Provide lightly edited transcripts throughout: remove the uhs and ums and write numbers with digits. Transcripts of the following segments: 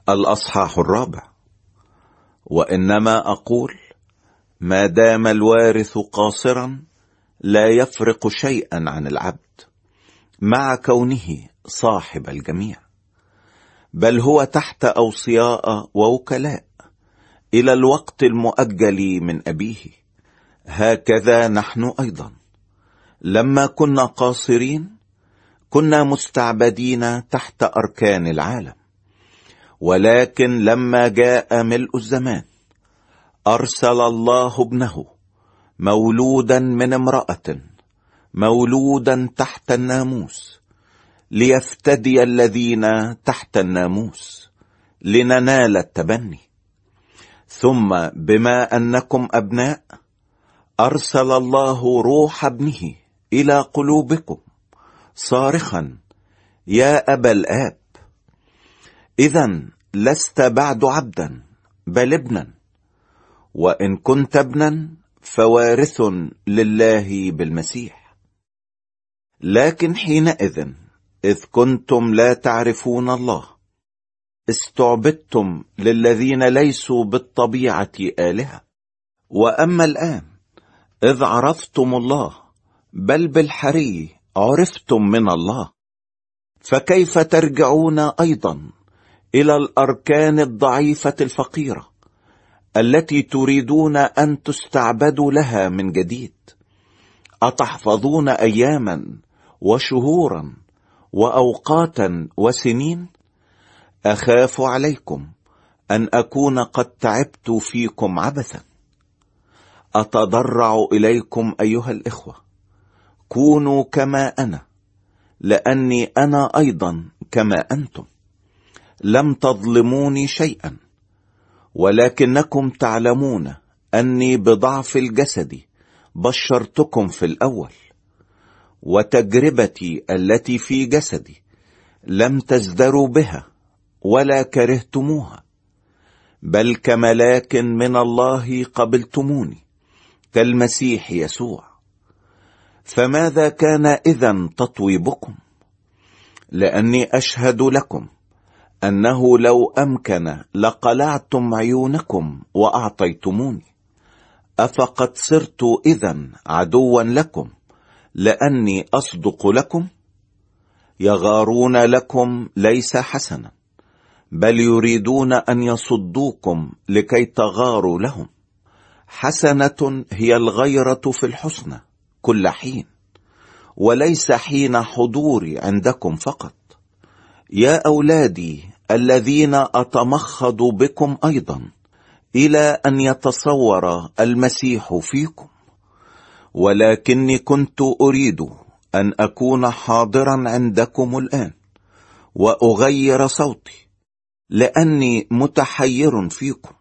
الأصحاح 4. وإنما أقول: ما دام الوارث قاصرا لا يفرق شيئا عن العبد، مع كونه صاحب الجميع، بل هو تحت أوصياء ووكلاء إلى الوقت المؤجل من أبيه. هكذا نحن أيضا لما كنا قاصرين كنا مستعبدين تحت أركان العالم. ولكن لما جاء ملء الزمان أرسل الله ابنه، مولودا من امرأة، مولودا تحت الناموس، ليفتدي الذين تحت الناموس، لننال التبني. ثم بما أنكم أبناء أرسل الله روح ابنه إلى قلوبكم صارخا: يا أبا الآب. إذن لست بعد عبدا بل ابنا، وإن كنت ابنا فوارث لله بالمسيح. لكن حينئذ إذ كنتم لا تعرفون الله استعبدتم للذين ليسوا بالطبيعة آلهة. وأما الآن إذ عرفتم الله بل بالحري عرفتم من الله، فكيف ترجعون أيضا إلى الأركان الضعيفة الفقيرة التي تريدون أن تستعبدوا لها من جديد؟ أتحفظون أياما وشهورا وأوقاتا وسنين؟ أخاف عليكم أن أكون قد تعبت فيكم عبثا. أتضرع إليكم أيها الإخوة، كونوا كما أنا، لأني أنا أيضا كما أنتم. لم تظلموني شيئا، ولكنكم تعلمون أني بضعف الجسد بشرتكم في الأول، وتجربتي التي في جسدي لم تزدروا بها ولا كرهتموها، بل كملاك من الله قبلتموني كالمسيح يسوع. فماذا كان إذن تطويبكم؟ لأني أشهد لكم أنه لو أمكن لقلعتم عيونكم وأعطيتموني. أفقد صرت إذن عدوا لكم لأني أصدق لكم؟ يغارون لكم ليس حسنا، بل يريدون أن يصدوكم لكي تغاروا لهم. حسنة هي الغيرة في الحسنى كل حين، وليس حين حضوري عندكم فقط. يا أولادي الذين أتمخض بكم أيضا إلى أن يتصور المسيح فيكم. ولكني كنت أريد أن أكون حاضرا عندكم الآن وأغير صوتي، لأني متحير فيكم.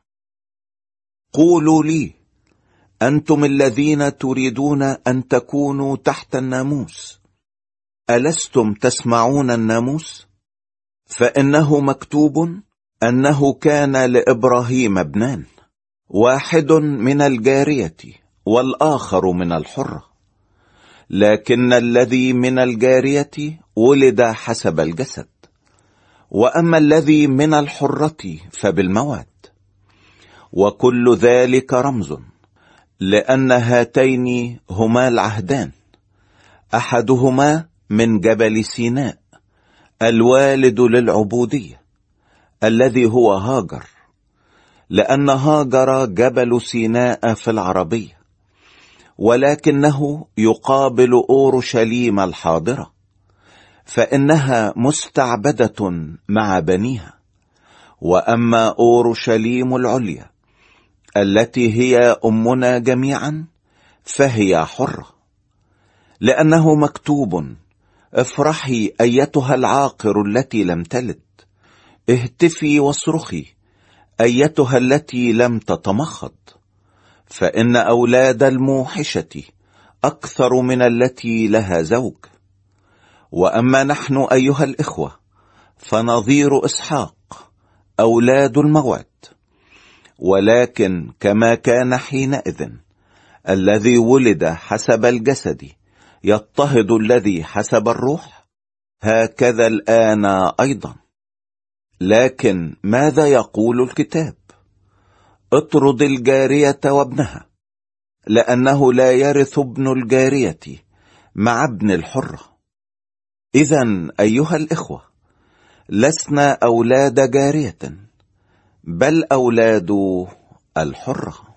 قولوا لي: أنتم الذين تريدون أن تكونوا تحت الناموس، ألستم تسمعون الناموس؟ فإنه مكتوب أنه كان لإبراهيم ابنان، واحد من الجارية والآخر من الحرة. لكن الذي من الجارية ولد حسب الجسد، وأما الذي من الحرة فبالموعد. وكل ذلك رمز، لأن هاتين هما العهدان، أحدهما من جبل سيناء الوالد للعبودية، الذي هو هاجر، لأن هاجر جبل سيناء في العربية، ولكنه يقابل أورشليم الحاضرة، فإنها مستعبدة مع بنيها. وأما أورشليم العليا التي هي أمنا جميعا فهي حرة، لأنه مكتوب: افرحي أيتها العاقر التي لم تلد، اهتفي واصرخي أيتها التي لم تتمخض، فإن أولاد الموحشة أكثر من التي لها زوج. وأما نحن أيها الإخوة فنظير إسحاق أولاد الموعد. ولكن كما كان حينئذ الذي ولد حسب الجسد يضطهد الذي حسب الروح، هكذا الآن أيضا لكن ماذا يقول الكتاب؟ اطرد الجارية وابنها، لأنه لا يرث ابن الجارية مع ابن الحرة. إذن أيها الإخوة، لسنا أولاد جارية، بل أولاد الحرة.